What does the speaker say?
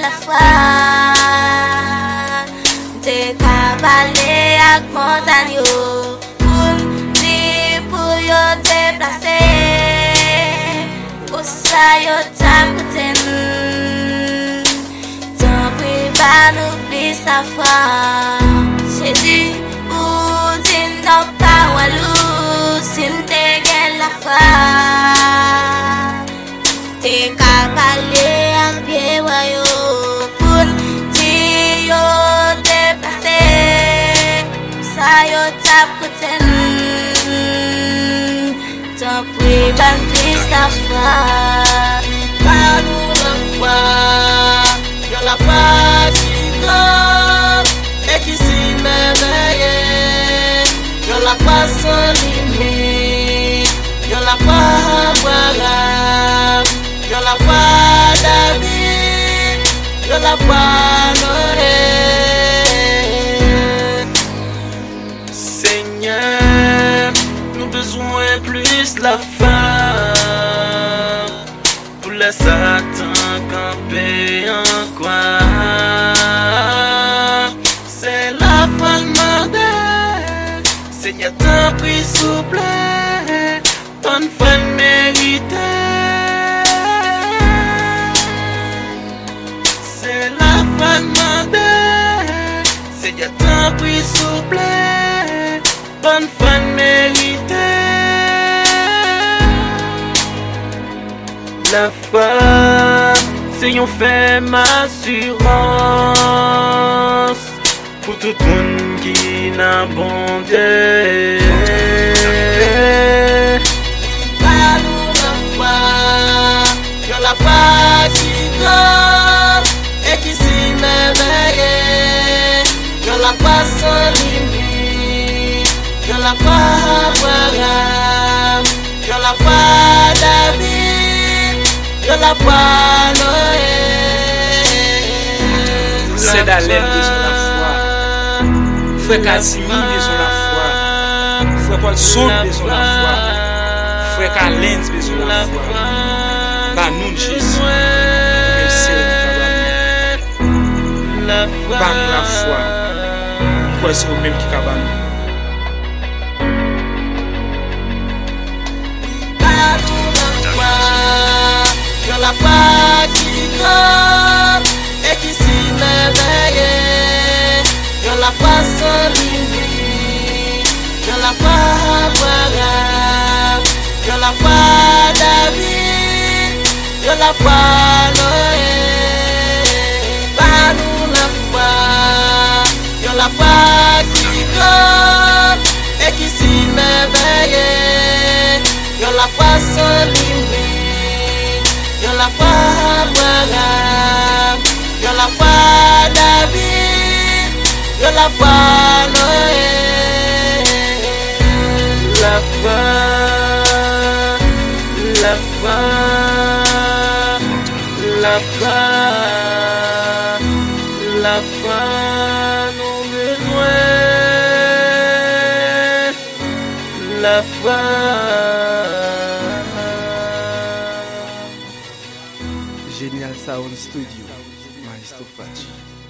la foi. Te cavalier ak montagne yo, pour yo déplacer. Pour ça yo tap kouten. Tant pis pas n'oublie sa foi. J'ai dit ou din non pas walou, sin te gen la foi. Te cavalier ak pied wayo, pour ti yo déplacer. Ça yo tap kouten. Tant pis pas n'oublie sa foi. Pas nous la foi, que la foi qui donne et qui s'y merveille, que la foi sans limite, que la foi Abraham, que la foi David, que la foi Noé. Seigneur, nous besoin plus la foi pour les Satan camper en quoi. C'est la foi demandée, Seigneur t'en prie souple, ton foi mérité. C'est la foi demandée, Seigneur t'en prie souple, ton foi mérité. La foi, c'est yon fait assurance pour tout le monde qui n'a bon Dieu. Pas nous la foi, que la foi qui donne et qui s'y merveille, que la foi sans limite, que la foi Abraham, que la foi David, que la foi Noé. C'est d'Alem besoin la foi. Frère Kazimi besoin la foi. Frère Paul Saul besoin la foi. Frère Kalens besoin la foi. Bah nous Jésus. Même c'est la foi. Bah la foi. Pourquoi c'est vous-même qui cabane? Que la foi qui donne et qui s'y merveille, que la foi sans limite, que la foi Abraham, que la foi David, que la foi Noé. Pas nous la foi, que la foi qui donne et qui s'y merveille, que la foi sans limite, que la foi Abraham, que la foi David, que la foi Noé. La foi, la foi, la foi, la foi, nous besoin, la foi. Genial Sound Studio, Maestro Fati.